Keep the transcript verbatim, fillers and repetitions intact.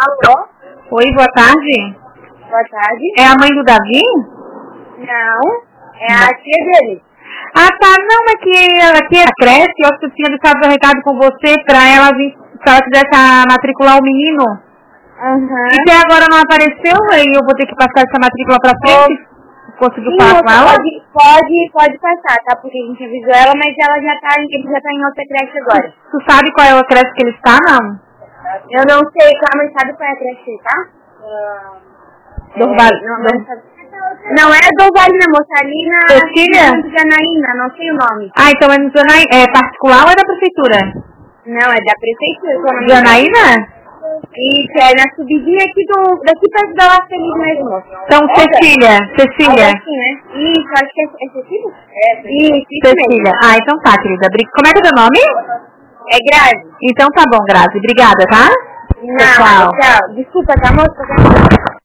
Alô? Oi, boa tarde. Boa tarde. É a mãe do Davi? Não, é a tia dele. Ah, tá. Não, é que aqui é a creche, eu acho que eu tinha deixado o recado com você pra ela vir, se ela quisesse a- matricular o menino. Aham. E até agora não apareceu, aí eu vou ter que passar essa matrícula pra frente. Conseguiu Sim, falar moça, com ela? pode, pode, pode passar, tá? Porque a gente avisou ela, mas ela já tá, ele já tá em outra creche agora. Tu sabe qual é a creche que ele está, não? Eu não sei, calma, sabe qual é a creche, tá? Dorval... É, não, não, não é do Vale, não, moça, ali na Cecília? Santa Janaína, não sei o nome. Ah, então é no Janaí... É particular ou é da prefeitura? Não, é da prefeitura, se eu não me engano. Janaína? Isso, é na subidinha aqui do, daqui perto da La Feliz mesmo, moça. Então, Cecília. Cecília. Algo assim, né? Isso, acho que é, é Cecília? É, isso, isso Cecília. mesmo. Ah, então tá, querida. Bri- Como é que é teu nome? É grave. Então tá bom, Grazi. Obrigada, tá? Não, Tchau. tchau. Desculpa, tá, moça?